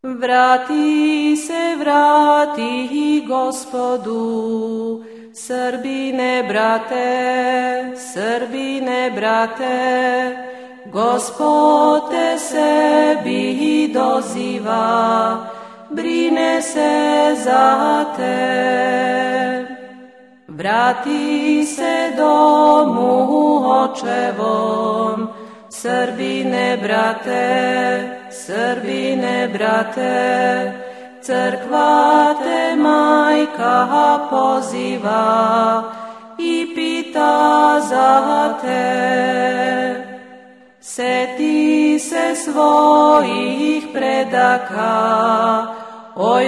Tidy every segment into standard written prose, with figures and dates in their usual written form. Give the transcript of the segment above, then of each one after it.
Vrati se, vrati Gospodu, Srbine brate, Gospod te sebi doziva, brine se za te. Vrati se domu očevom, Srbine brate, crkva te majka poziva i pita za te. Seti se svojih predaka, oj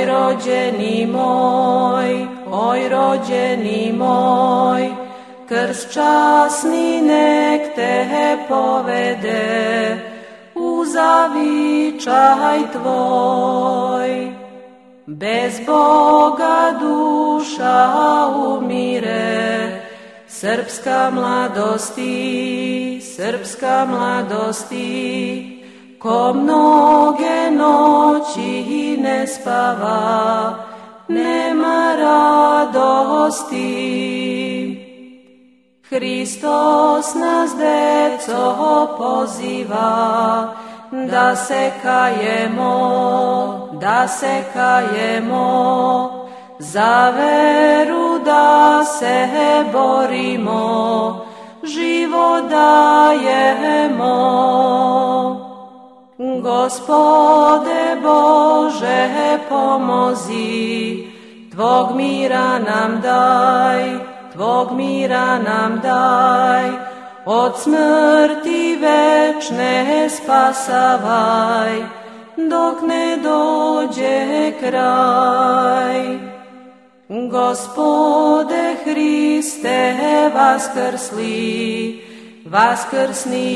rođeni moj, krst časni nek te povede u zavičaj tvoj. Bez Boga duša umire, srpska mladosti, ko mnoge noći ne spava, nema radosti. Hristos nas, deco, poziva, da se kajemo, za veru da se borimo, život dajemo. Gospode Bože pomozi, Tvog mira nam daj, od smrti večne spasavaj, dok ne dođe kraj. Gospode Hriste vaskrsni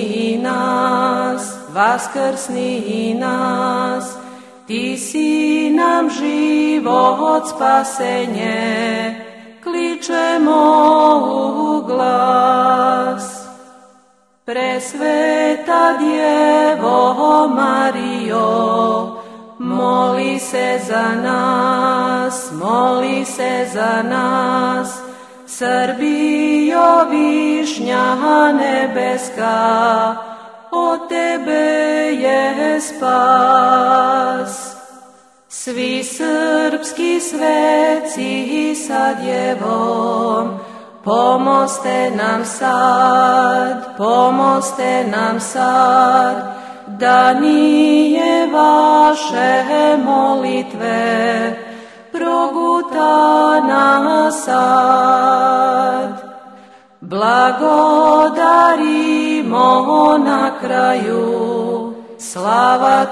i nas, Ti si nam život, spasenje, kličemo u glas. Presveta Djevo Marijo, moli se za nas, Srbijo višnja nebeska, od Tebe je spas. Svi srpski sveci sa Djevom, pomoste nam sad, da nije vaše molitve progutana sad. Blagodarimo na kraju, slava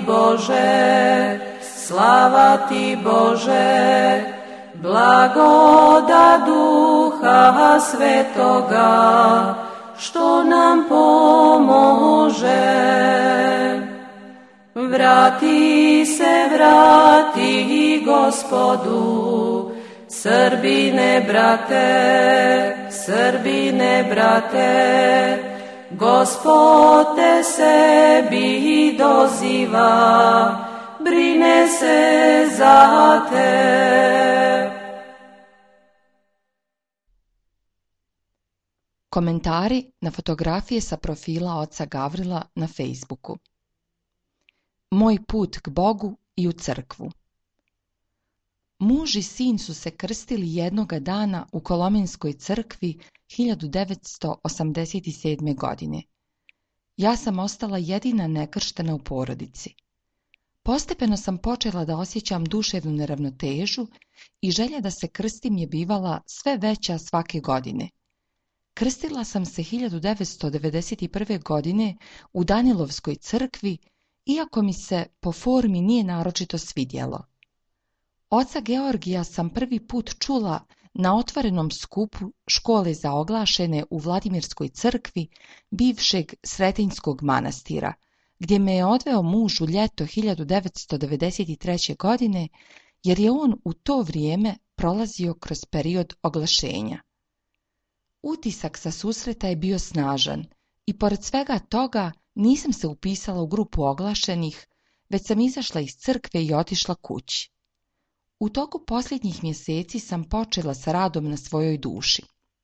ti Bože, blagoda Duha Svetoga, što nam pomože. Vrati Gospodu, Srbine brate, Gospod te sebi doziva, brine se za te. Komentari na fotografije sa profila oca Gavrila na Facebooku. Moj put k Bogu i u crkvu. Muž i sin su se krstili jednoga dana u Kolomenskoj crkvi 1987. godine. Ja sam ostala jedina nekrštena u porodici. Postepeno sam počela da osjećam duševnu neravnotežu i želja da se krstim je bivala sve veća svake godine. Krstila sam se 1991. godine u Danilovskoj crkvi, iako mi se po formi nije naročito svidjelo. Oca Georgija sam prvi put čula na otvorenom skupu škole za oglašene u Vladimirskoj crkvi bivšeg Sretenjskog manastira, gdje me je odveo muž u ljeto 1993. godine, jer je on u to vrijeme prolazio kroz period oglašenja. Utisak sa susreta je bio snažan i pored svega toga nisam se upisala u grupu oglašenih, već sam izašla iz crkve i otišla kući. U toku posljednjih mjeseci sam počela sa radom na svojoj duši.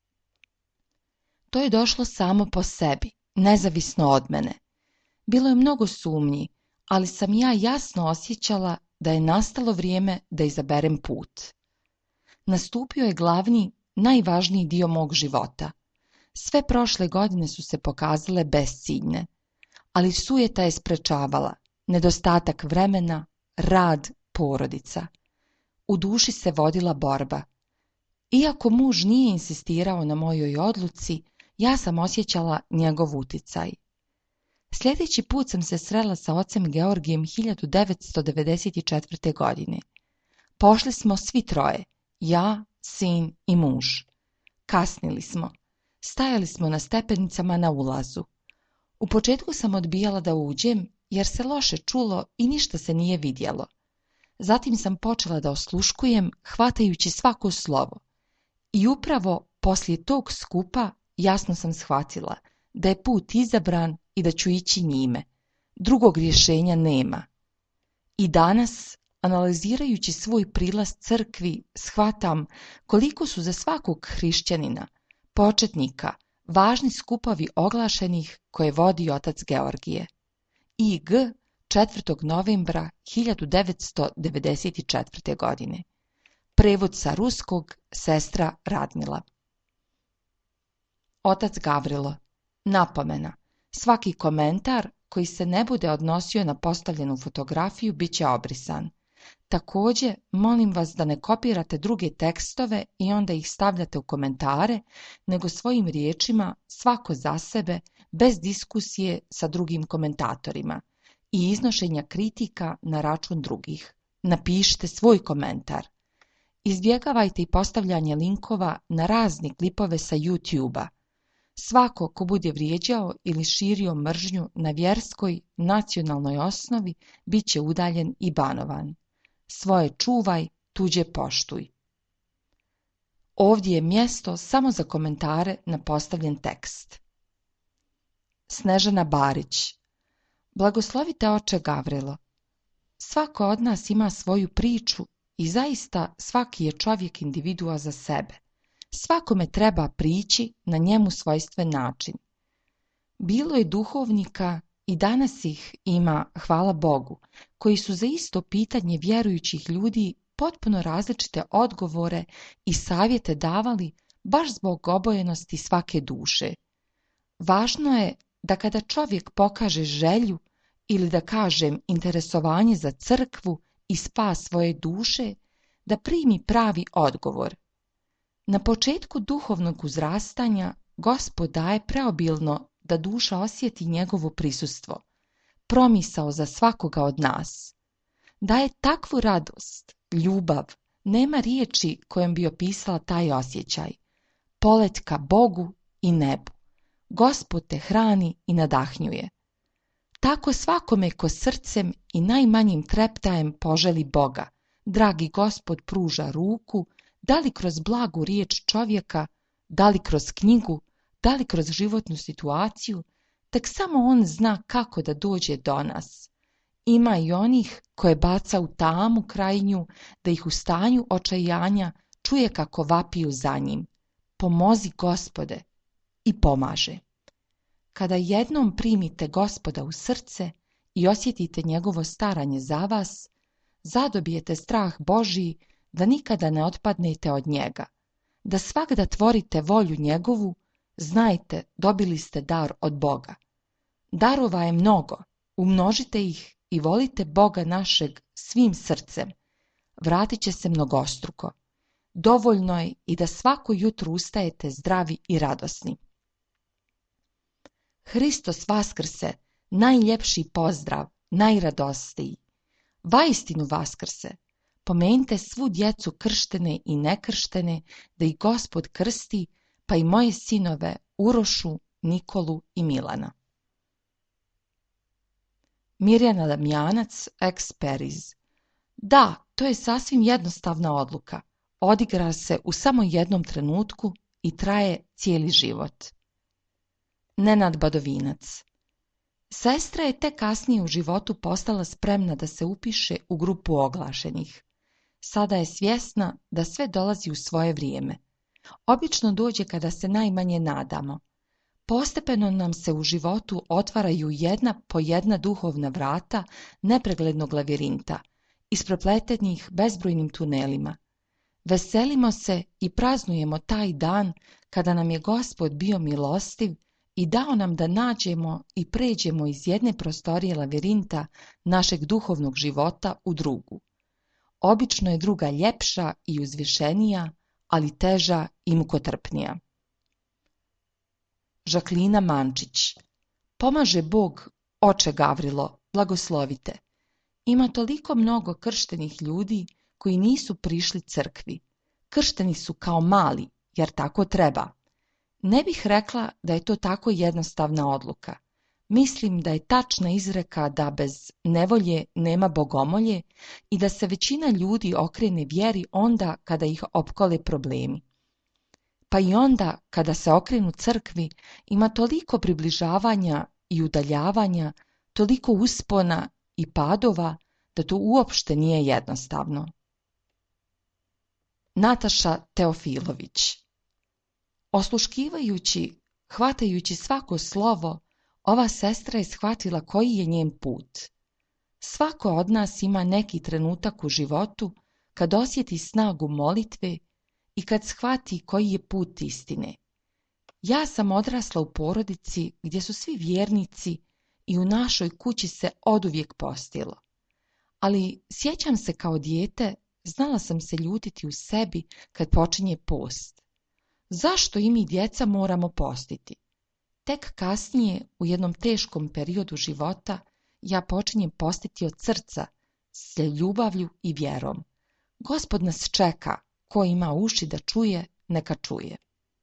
To je došlo samo po sebi, nezavisno od mene. Bilo je mnogo sumnji, ali sam ja jasno osjećala da je nastalo vrijeme da izaberem put. Nastupio je glavni, najvažniji dio mog života. Sve prošle godine su se pokazale besciljne, ali sujeta je sprečavala, nedostatak vremena, rad, porodica. U duši se vodila borba. Iako muž nije insistirao na mojoj odluci, ja sam osjećala njegov uticaj. Sljedeći put sam se srela sa ocem Georgijem 1994. godine. Pošli smo svi troje, ja, sin i muž. Kasnili smo. Stajali smo na stepenicama na ulazu. U početku sam odbijala da uđem, jer se loše čulo i ništa se nije vidjelo. Zatim sam počela da osluškujem, hvatajući svako slovo. I upravo poslije tog skupa jasno sam shvatila da je put izabran i da ću ići njime. Drugog rješenja nema. I danas, analizirajući svoj prilaz crkvi, shvatam koliko su za svakog hrišćanina, početnika, važni skupovi oglašenih koje vodi otac Georgije. I.G. 4. novembra 1994. godine. Prevod sa ruskog, sestra Radmila. Otac Gavrilo. Napomena. Svaki komentar koji se ne bude odnosio na postavljenu fotografiju bit će obrisan. Također, molim vas da ne kopirate druge tekstove i onda ih stavljate u komentare, nego svojim riječima, svako za sebe, bez diskusije sa drugim komentatorima i iznošenja kritika na račun drugih. Napišite svoj komentar. Izbjegavajte i postavljanje linkova na razne klipove sa YouTube-a. Svako ko bude vrijeđao ili širio mržnju na vjerskoj, nacionalnoj osnovi, bit će udaljen i banovan. Svoje čuvaj, tuđe poštuj. Ovdje je mjesto samo za komentare na postavljen tekst. Snežana Barić. Blagoslovite oče Gavrilo. Svako od nas ima svoju priču i zaista svaki je čovjek individua za sebe. Svakome treba prići na njemu svojstven način. Bilo je duhovnika i danas ih ima, hvala Bogu, koji su za isto pitanje vjerujućih ljudi potpuno različite odgovore i savjete davali baš zbog obojenosti svake duše. Važno je da kada čovjek pokaže želju ili da kažem interesovanje za crkvu i spas svoje duše, da primi pravi odgovor. Na početku duhovnog uzrastanja Gospod daje preobilno da duša osjeti njegovo prisustvo, promisao za svakoga od nas. Daje takvu radost, ljubav, nema riječi kojom bi opisala taj osjećaj. Polet ka Bogu i nebu. Gospod te hrani i nadahnjuje. Tako svakome ko srcem i najmanjim treptajem poželi Boga, dragi Gospod pruža ruku, da li kroz blagu riječ čovjeka, da li kroz knjigu, da li kroz životnu situaciju, tek samo on zna kako da dođe do nas. Ima i onih koje baca u tamu krajnju, da ih u stanju očajanja čuje kako vapiju za njim. Pomozi Gospode i pomaže. Kada jednom primite Gospoda u srce i osjetite njegovo staranje za vas, zadobijete strah Božji da nikada ne otpadnete od njega, da svagda tvorite volju njegovu, znajte, dobili ste dar od Boga. Darova je mnogo, umnožite ih i volite Boga našeg svim srcem. Vratit će se mnogostruko. Dovoljno je i da svako jutro ustajete zdravi i radosni. Hristos vaskrse, najljepši pozdrav, najradostiji. Vaistinu vaskrse. Pomenite svu djecu krštene i nekrštene, da ih Gospod krsti, pa i moje sinove Urošu, Nikolu i Milana. Mirjana Damjanac, ex-Periz. Da, to je sasvim jednostavna odluka. Odigra se u samo jednom trenutku i traje cijeli život. Nenad Badovinac. Sestra je tek kasnije u životu postala spremna da se upiše u grupu oglašenih. Sada je svjesna da sve dolazi u svoje vrijeme. Obično dođe kada se najmanje nadamo. Postepeno nam se u životu otvaraju jedna po jedna duhovna vrata nepreglednog lavirinta, isprepletenih bezbrojnim tunelima. Veselimo se i praznujemo taj dan kada nam je Gospod bio milostiv i dao nam da nađemo i pređemo iz jedne prostorije lavirinta našeg duhovnog života u drugu. Obično je druga ljepša i uzvišenija, ali teža i mukotrpnija. Žaklina Mančić. Pomaže Bog, oče Gavrilo, blagoslovite. Ima toliko mnogo krštenih ljudi koji nisu prišli crkvi. Kršteni su kao mali, jer tako treba. Ne bih rekla da je to tako jednostavna odluka. Mislim da je tačna izreka da bez nevolje nema bogomolje i da se većina ljudi okrene vjeri onda kada ih opkole problemi. Pa i onda kada se okrenu crkvi ima toliko približavanja i udaljavanja, toliko uspona i padova da to uopšte nije jednostavno. Nataša Teofilović. Osluškivajući, hvatajući svako slovo, ova sestra je shvatila koji je njen put. Svako od nas ima neki trenutak u životu kad osjeti snagu molitve i kad shvati koji je put istine. Ja sam odrasla u porodici gdje su svi vjernici i u našoj kući se oduvijek postilo. Ali sjećam se kao dijete, znala sam se ljutiti u sebi kad počinje post. Zašto i mi djeca moramo postiti? Tek kasnije, u jednom teškom periodu života, ja počinjem postiti od srca, s ljubavlju i vjerom. Gospod nas čeka, ko ima uši da čuje, neka čuje.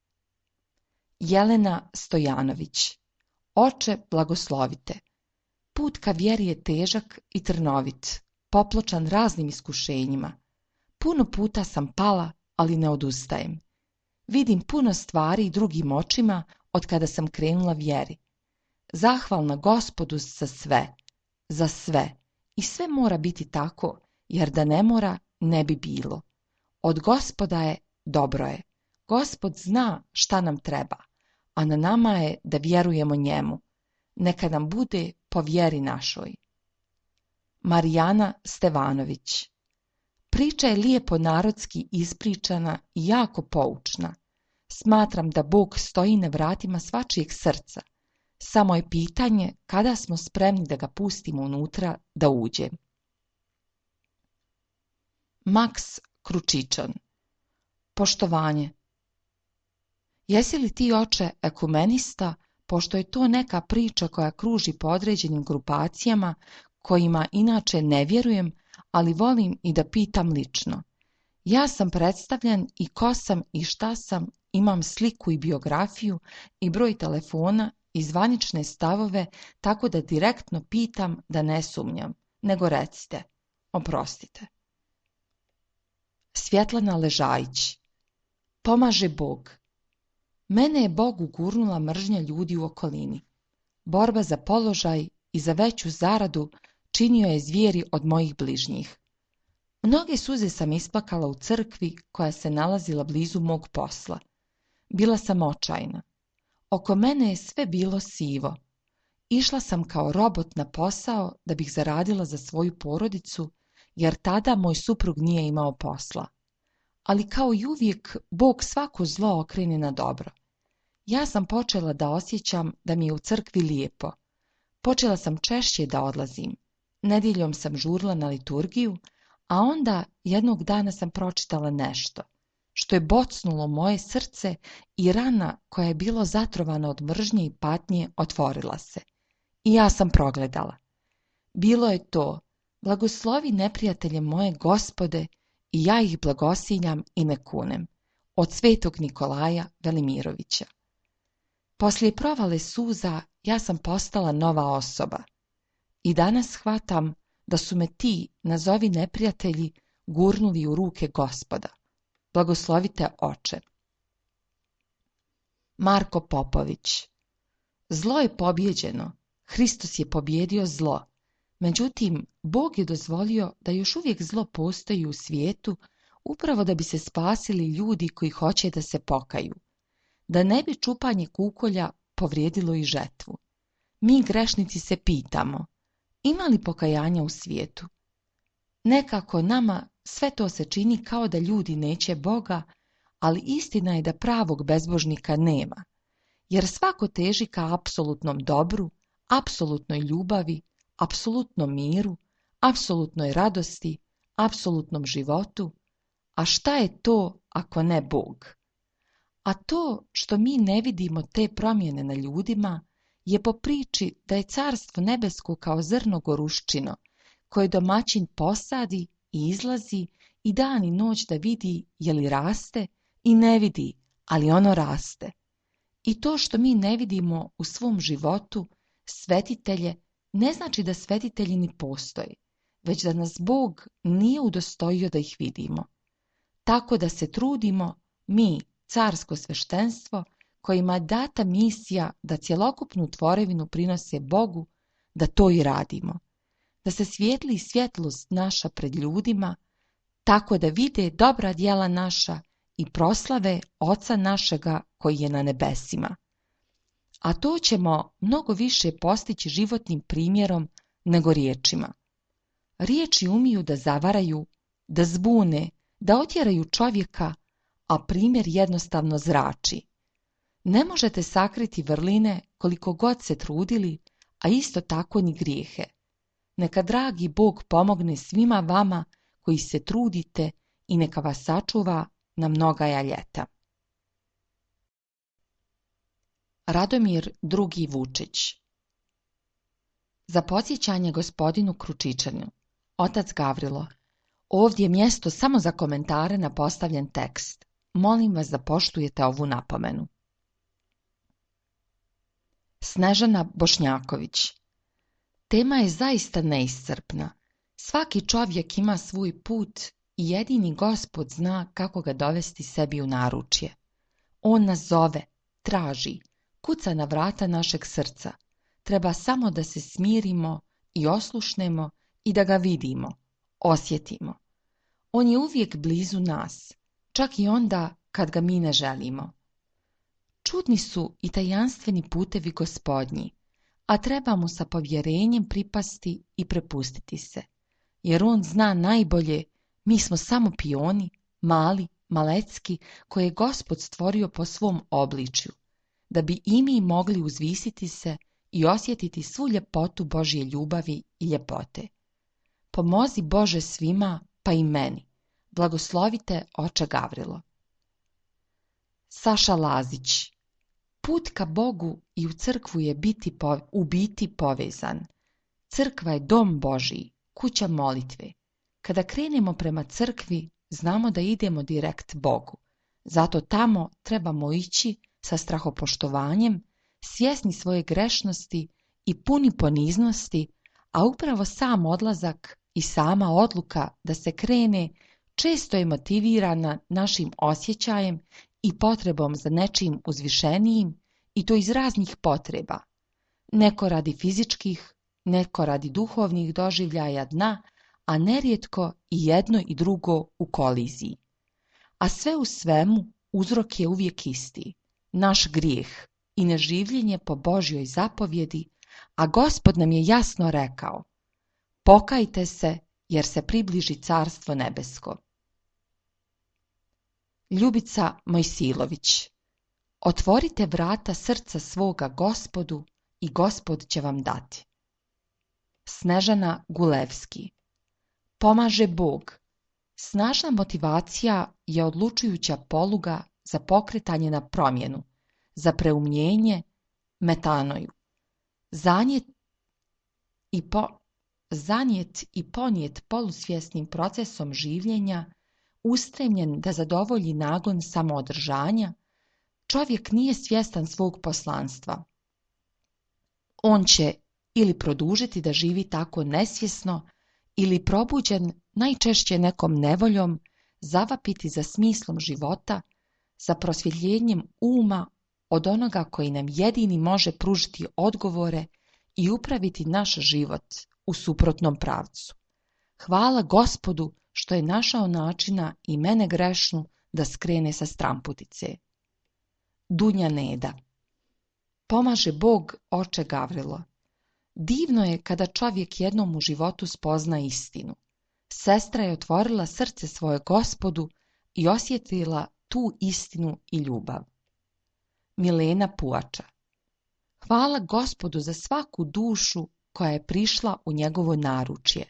Jelena Stojanović. Oče, blagoslovite. Put ka vjeri je težak i trnovit, popločan raznim iskušenjima. Puno puta sam pala, ali ne odustajem. Vidim puno stvari drugim očima od kada sam krenula vjeri. Zahvalna Gospodu za sve. I sve mora biti tako, jer da ne mora, ne bi bilo. Od Gospoda je, dobro je. Gospod zna šta nam treba, a na nama je da vjerujemo njemu. Neka nam bude po vjeri našoj. Marijana Stevanović. Priča je lijepo narodski ispričana i jako poučna. Smatram da Bog stoji na vratima svačijeg srca. Samo je pitanje kada smo spremni da ga pustimo unutra da uđe. Maks Kručičan. Poštovanje. Jesi li ti, oče, ekumenista, pošto je to neka priča koja kruži po određenim grupacijama kojima inače ne vjerujem, ali volim i da pitam lično. Ja sam predstavljen i ko sam i šta sam, imam sliku i biografiju i broj telefona i zvanične stavove, tako da direktno pitam da ne sumnjam, nego recite, oprostite. Svjetlana Ležajić. Pomaže Bog. Mene je Bog ugurnula mržnja ljudi u okolini. Borba za položaj i za veću zaradu činio je zvijeri od mojih bližnjih. Mnoge suze sam isplakala u crkvi koja se nalazila blizu mog posla. Bila sam očajna. Oko mene je sve bilo sivo. Išla sam kao robot na posao da bih zaradila za svoju porodicu, jer tada moj suprug nije imao posla. Ali kao i uvijek, Bog svako zlo okrene na dobro. Ja sam počela da osjećam da mi je u crkvi lijepo. Počela sam češće da odlazim. Nedjeljom sam žurla na liturgiju, a onda jednog dana sam pročitala nešto, što je bocnulo moje srce i rana koja je bilo zatrovana od mržnje i patnje otvorila se. I ja sam progledala. Bilo je to, blagoslovi neprijatelje moje Gospode i ja ih blagosiljam i ne kunem, od svetog Nikolaja Velimirovića. Poslije provale suza ja sam postala nova osoba. I danas shvatam da su me ti, nazovi neprijatelji, gurnuli u ruke Gospoda. Blagoslovite, oče. Marko Popović. Zlo je pobjeđeno, Hristos je pobjedio zlo. Međutim, Bog je dozvolio da još uvijek zlo postoji u svijetu, upravo da bi se spasili ljudi koji hoće da se pokaju. Da ne bi čupanje kukolja povrijedilo i žetvu. Mi grešnici se pitamo, ima li pokajanja u svijetu? Nekako nama sve to se čini kao da ljudi neće Boga, ali istina je da pravog bezbožnika nema, jer svako teži ka apsolutnom dobru, apsolutnoj ljubavi, apsolutnom miru, apsolutnoj radosti, apsolutnom životu. A šta je to ako ne Bog? A to što mi ne vidimo te promjene na ljudima je po priči da je carstvo nebesko kao zrno goruščino, koje domaćin posadi i izlazi i dan i noć da vidi je li raste i ne vidi, ali ono raste. I to što mi ne vidimo u svom životu svetitelje ne znači da svetitelji ni postoje, već da nas Bog nije udostojio da ih vidimo. Tako da se trudimo, mi, carsko sveštenstvo, kojima je data misija da cjelokupnu tvorevinu prinose Bogu, da to i radimo. Da se svijetli svjetlost naša pred ljudima, tako da vide dobra djela naša i proslave Oca našega koji je na nebesima. A to ćemo mnogo više postići životnim primjerom nego riječima. Riječi umiju da zavaraju, da zbune, da otjeraju čovjeka, a primjer jednostavno zrači. Ne možete sakriti vrline koliko god se trudili, a isto tako ni grijehe. Neka dragi Bog pomogne svima vama koji se trudite i neka vas sačuva na mnogaja ljeta. Radomir II. Vučić. Za podsjećanje gospodinu Kručičanu, otac Gavrilo, ovdje je mjesto samo za komentare na postavljen tekst. Molim vas da poštujete ovu napomenu. Snežana Bošnjaković. Tema je zaista neiscrpna. Svaki čovjek ima svoj put i jedini Gospod zna kako ga dovesti sebi u naručje. On nas zove, traži, kuca na vrata našeg srca. Treba samo da se smirimo i oslušnemo i da ga vidimo, osjetimo. On je uvijek blizu nas, čak i onda kad ga mi ne želimo. Čudni su i tajanstveni putevi Gospodnji, a treba mu sa povjerenjem pripasti i prepustiti se, jer on zna najbolje, mi smo samo pioni, mali, malecki, koje je Gospod stvorio po svom obličju, da bi i mi mogli uzvisiti se i osjetiti svu ljepotu Božje ljubavi i ljepote. Pomozi Bože svima, pa i meni. Blagoslovite oče Gavrilo. Saša Lazić. Put ka Bogu i u crkvu je u biti povezan. Crkva je dom Božji, kuća molitve. Kada krenemo prema crkvi, znamo da idemo direkt Bogu. Zato tamo trebamo ići sa strahopoštovanjem, svjesni svoje grešnosti i puni poniznosti, a upravo sam odlazak i sama odluka da se krene često je motivirana našim osjećajem i potrebom za nečim uzvišenijim, i to iz raznih potreba. Neko radi fizičkih, neko radi duhovnih doživljaja dna, a nerijetko i jedno i drugo u koliziji. A sve u svemu uzrok je uvijek isti, naš grijeh i neživljenje po Božjoj zapovjedi, a Gospod nam je jasno rekao: pokajte se, jer se približi carstvo nebesko. Ljubica Mojsilović. Otvorite vrata srca svoga Gospodu i Gospod će vam dati. Snežana Gulevski. Pomaže Bog. Snažna motivacija je odlučujuća poluga za pokretanje na promjenu, za preumljenje, metanoju. Zanijet i ponijet polusvjesnim procesom življenja, ustremljen da zadovolji nagon samoodržanja, čovjek nije svjestan svog poslanstva. On će ili produžiti da živi tako nesvjesno, ili probuđen najčešće nekom nevoljom zavapiti za smislom života, za prosvjetljenjem uma od onoga koji nam jedini može pružiti odgovore i upraviti naš život u suprotnom pravcu. Hvala Gospodu što je našao načina i mene grešnu da skrene sa stramputice. Dunja Neda. Pomaže Bog, oče Gavrilo. Divno je kada čovjek jednom u životu spozna istinu. Sestra je otvorila srce svoje Gospodu i osjetila tu istinu i ljubav. Milena Puača. Hvala Gospodu za svaku dušu koja je prišla u njegovo naručje.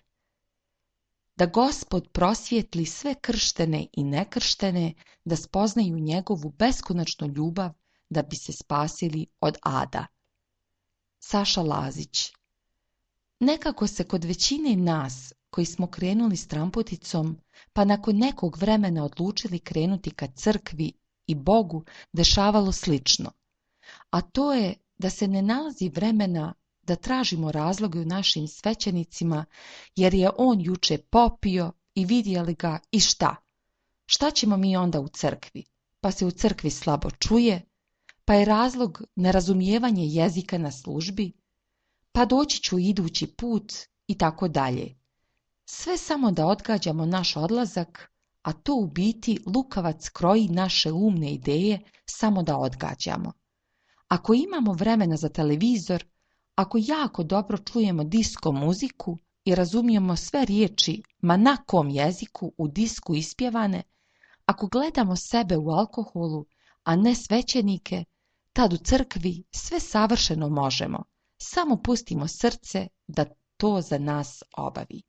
Da Gospod prosvijetli sve krštene i nekrštene da spoznaju njegovu beskonačnu ljubav da bi se spasili od ada. Saša Lazić. Nekako se kod većine nas koji smo krenuli stramputicom, pa nakon nekog vremena odlučili krenuti ka crkvi i Bogu, dešavalo slično. A to je da se ne nalazi vremena da tražimo razloge u našim svećenicima, jer je on juče popio i vidjeli ga i šta? Šta ćemo mi onda u crkvi? Pa se u crkvi slabo čuje, pa je razlog nerazumijevanje jezika na službi, pa doći ću idući put i tako dalje. Sve samo da odgađamo naš odlazak, a to u biti lukavac kroji naše umne ideje samo da odgađamo. Ako imamo vremena za televizor, ako jako dobro čujemo disko muziku i razumijemo sve riječi, ma na kom jeziku u disku ispjevane, ako gledamo sebe u alkoholu, a ne svećenike, tad u crkvi sve savršeno možemo. Samo pustimo srce da to za nas obavi.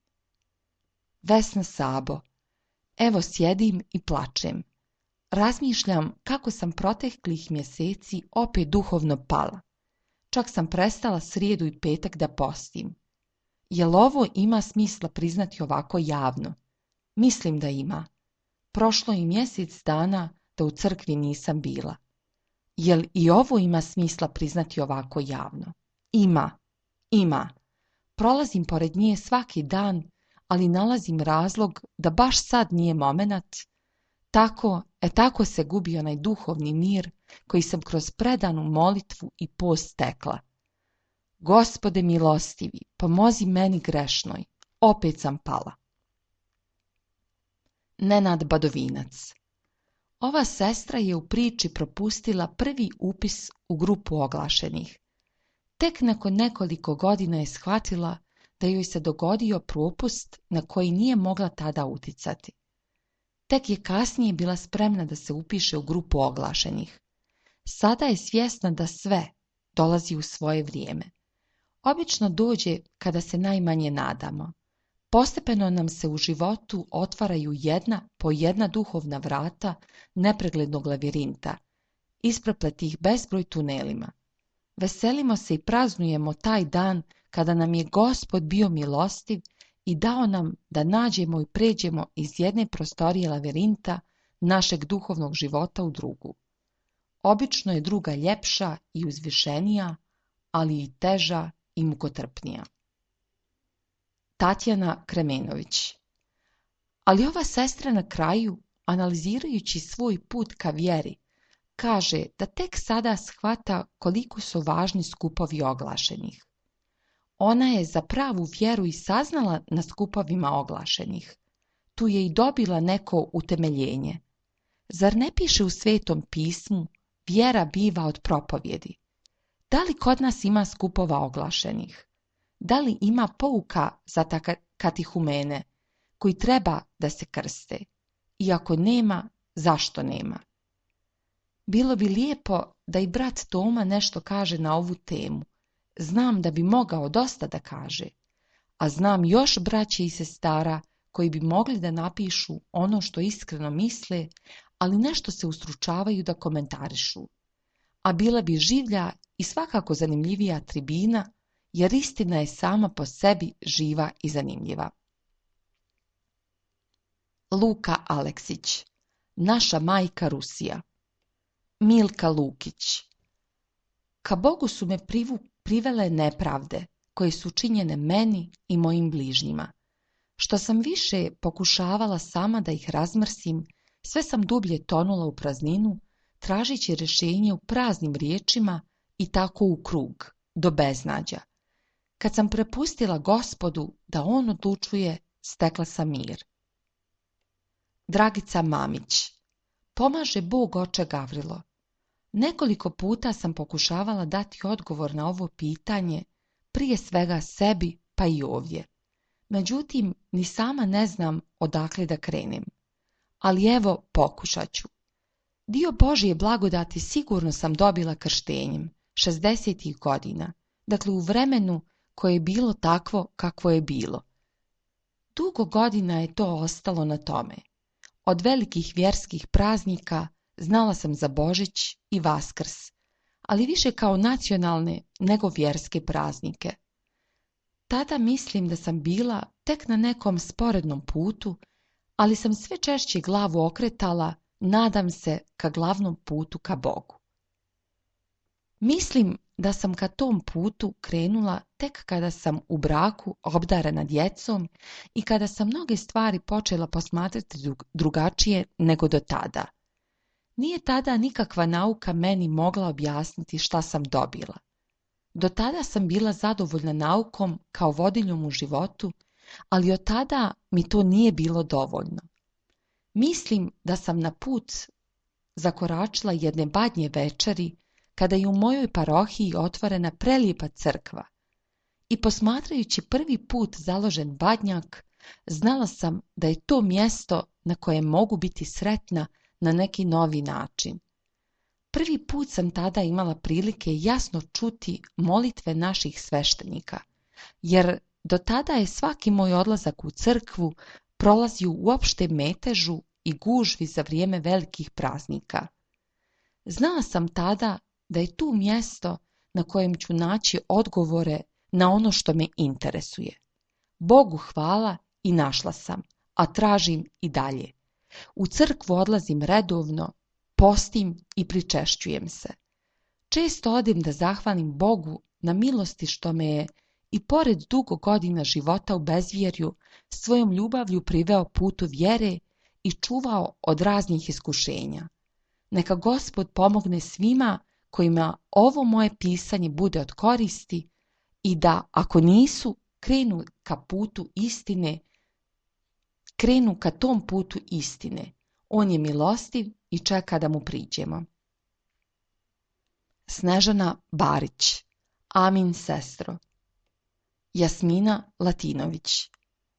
Vesna Sabo. Evo sjedim i plačem. Razmišljam kako sam proteklih mjeseci opet duhovno pala. Čak sam prestala srijedu i petak da postim. Jel ovo ima smisla priznati ovako javno? Mislim da ima. Prošlo i mjesec dana da u crkvi nisam bila. Jel i ovo ima smisla priznati ovako javno? Ima. Prolazim pored nje svaki dan, ali nalazim razlog da baš sad nije momenat. Tako se gubi onaj duhovni mir koji sam kroz predanu molitvu i post stekla. Gospode milostivi, pomozi meni grešnoj, opet sam pala. Nenad Badovinac. Ova sestra je u priči propustila prvi upis u grupu oglašenih. Tek nakon nekoliko godina je shvatila da joj se dogodio propust na koji nije mogla tada uticati. Tek je kasnije bila spremna da se upiše u grupu oglašenih. Sada je svjesna da sve dolazi u svoje vrijeme. Obično dođe kada se najmanje nadamo. Postepeno nam se u životu otvaraju jedna po jedna duhovna vrata nepreglednog lavirinta, isprepletih bezbroj tunelima. Veselimo se i praznujemo taj dan kada nam je Gospod bio milostiv i dao nam da nađemo i pređemo iz jedne prostorije lavirinta našeg duhovnog života u drugu. Obično je druga ljepša i uzvišenija, ali i teža i mukotrpnija. Tatjana Kremenović. Ali ova sestra na kraju, analizirajući svoj put ka vjeri, kaže da tek sada shvata koliko su važni skupovi oglašenih. Ona je za pravu vjeru i saznala na skupovima oglašenih. Tu je i dobila neko utemeljenje. Zar ne piše u Svetom pismu, vjera biva od propovjedi? Da li kod nas ima skupova oglašenih? Da li ima pouka za katihumene koji treba da se krste? I ako nema, zašto nema? Bilo bi lijepo da i brat Toma nešto kaže na ovu temu. Znam da bi mogao dosta da kaže, a znam još braće i sestara koji bi mogli da napišu ono što iskreno misle, ali nešto se ustručavaju da komentarišu. A bila bi življa i svakako zanimljivija tribina, jer istina je sama po sebi živa i zanimljiva. Luka Aleksić. Naša majka Rusija. Milka Lukić. Ka Bogu su me privele nepravde koje su činjene meni i mojim bližnjima. Što sam više pokušavala sama da ih razmrsim, sve sam dublje tonula u prazninu, tražići rješenje u praznim riječima i tako u krug, do beznađa. Kad sam prepustila Gospodu da on odlučuje, stekla sam mir. Dragica Mamić. Pomaže Bog, oče Gavrilo. Nekoliko puta sam pokušavala dati odgovor na ovo pitanje, prije svega sebi pa i ovdje. Međutim, ni sama ne znam odakle da krenem. Ali evo, pokušat ću. Dio Božje blagodati sigurno sam dobila krštenjem, 60. godina, dakle u vremenu koje je bilo takvo kakvo je bilo. Dugo godina je to ostalo na tome. Od velikih vjerskih praznika znala sam za Božić i Vaskrs, ali više kao nacionalne nego vjerske praznike. Tada mislim da sam bila tek na nekom sporednom putu, ali sam sve češće glavu okretala, nadam se, ka glavnom putu ka Bogu. Mislim da sam ka tom putu krenula tek kada sam u braku obdarena djecom i kada sam mnoge stvari počela posmatrati drugačije nego do tada. Nije tada nikakva nauka meni mogla objasniti šta sam dobila. Do tada sam bila zadovoljna naukom kao vodiljem u životu, ali od tada mi to nije bilo dovoljno. Mislim da sam na put zakoračila jedne badnje večeri kada je u mojoj parohiji otvorena prelijepa crkva i posmatrajući prvi put založen badnjak, znala sam da je to mjesto na kojem mogu biti sretna na neki novi način. Prvi put sam tada imala prilike jasno čuti molitve naših sveštenika, jer do tada je svaki moj odlazak u crkvu prolazio u opštem metežu i gužvi za vrijeme velikih praznika. Znala sam tada da je tu mjesto na kojem ću naći odgovore na ono što me interesuje. Bogu hvala i našla sam, a tražim i dalje. U crkvu odlazim redovno, postim i pričešćujem se. Često odem da zahvalim Bogu na milosti što me je i pored dugo godina života u bezvjerju svojom ljubavlju priveo putu vjere i čuvao od raznih iskušenja. Neka Gospod pomogne svima kojima ovo moje pisanje bude od koristi i da, ako nisu, krenu ka tom putu istine. On je milostiv i čeka da mu priđemo. Snežana Barić. Amin, sestro. Jasmina Latinović.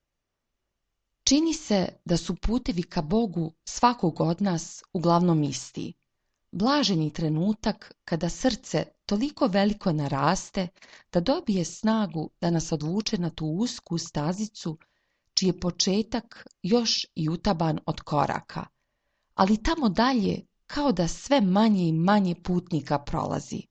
Čini se da su putevi ka Bogu svakog od nas uglavnom isti. Blaženi trenutak kada srce toliko veliko naraste da dobije snagu da nas odvuče na tu usku stazicu čiji je početak još i utaban od koraka, ali tamo dalje kao da sve manje i manje putnika prolazi.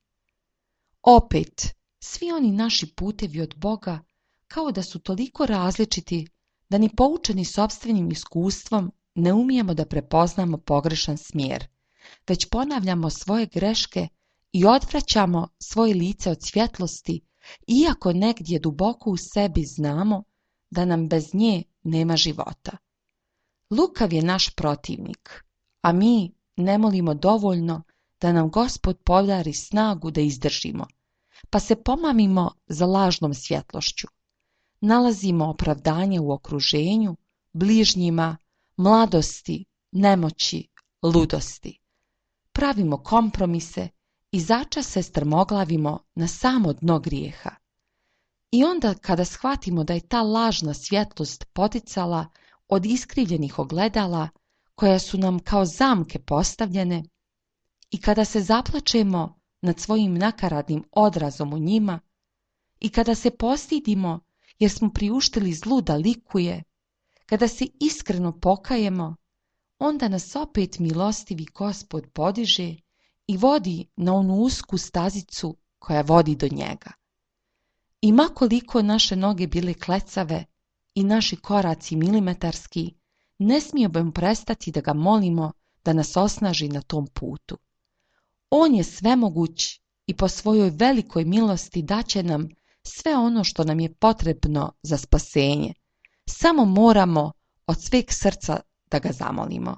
Opet, svi oni naši putevi od Boga kao da su toliko različiti da ni poučeni sopstvenim iskustvom ne umijemo da prepoznamo pogrešan smjer, već ponavljamo svoje greške i odvraćamo svoje lice od svjetlosti, iako negdje duboko u sebi znamo da nam bez nje nema života. Lukav je naš protivnik, a mi ne molimo dovoljno da nam Gospod podari snagu da izdržimo, pa se pomamimo za lažnom svjetlošću. Nalazimo opravdanje u okruženju, bližnjima, mladosti, nemoći, ludosti. Pravimo kompromise i začas se strmoglavimo na samo dno grijeha. I onda kada shvatimo da je ta lažna svjetlost poticala od iskrivljenih ogledala koja su nam kao zamke postavljene i kada se zaplačemo nad svojim nakaradnim odrazom u njima i kada se postidimo jer smo priuštili zlu da likuje, kada se iskreno pokajemo, onda nas opet milostivi Gospod podiže i vodi na onu usku stazicu koja vodi do njega. I ma koliko naše noge bile klecave i naši koraci milimetarski, ne smijemo prestati da ga molimo da nas osnaži na tom putu. On je svemoguć i po svojoj velikoj milosti daće nam sve ono što nam je potrebno za spasenje. Samo moramo od sveg srca da ga zamolimo.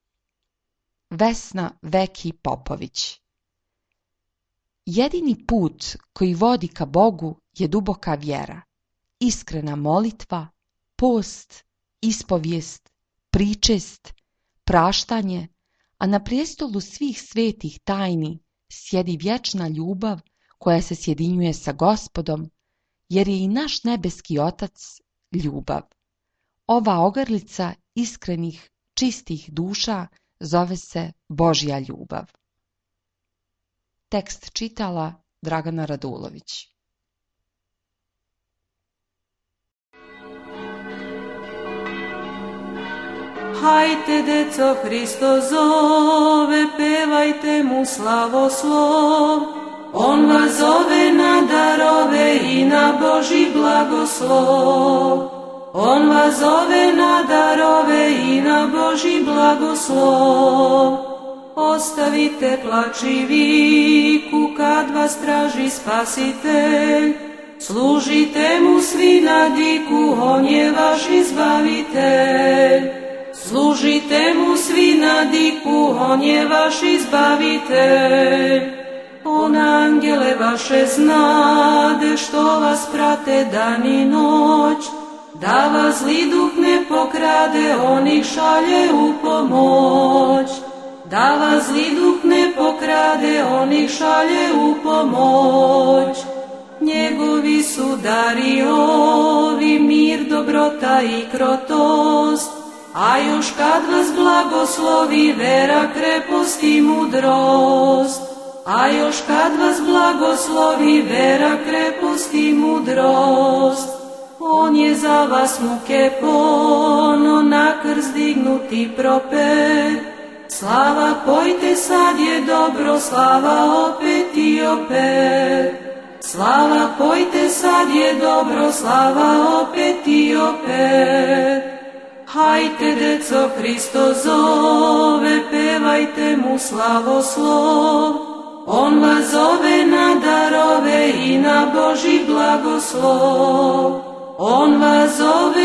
Vesna Veki Popović. Jedini put koji vodi ka Bogu je duboka vjera, iskrena molitva, post, ispovijest, pričest, praštanje, a na prijestolu svih svetih tajni sjedi vječna ljubav koja se sjedinjuje sa Gospodom, jer je i naš nebeski Otac ljubav. Ova ogrlica iskrenih, čistih duša zove se Božja ljubav. Tekst čitala Dragana Radulović. Hajte, deco, Hristo zove, pevajte mu slavoslov. On vas zove na darove i na Božji blagoslov. On vas zove na darove i na Božji blagoslov. Ostavite plač i viku kad vas traži Spasitelj. Služite mu svi na diku, on je vaš izbavitelj. Služite mu svi na diku, on je vaš izbavitelj. On angele vaše znade, što vas prate dan i noć, da vas zli duh ne pokrade, on ih šalje u pomoć. Da vas zli duh ne pokrade, on ih šalje u pomoć. Njegovi su dari ovi, mir, dobrota i krotost, a još kad vas blagoslovi vera, krepost i mudrost. A još kad vas blagoslovi vera, krepost i mudrost. On je za vas muke pono, na krst dignuti propet. Slava, pojte, sad je dobro, slava opet i opet. Slava, pojte, sad je dobro, slava opet i opet. Hajte, deco, Hristo zove, pevajte mu slavoslov. On vas zove na darove i na Božji blagoslov. On vas zove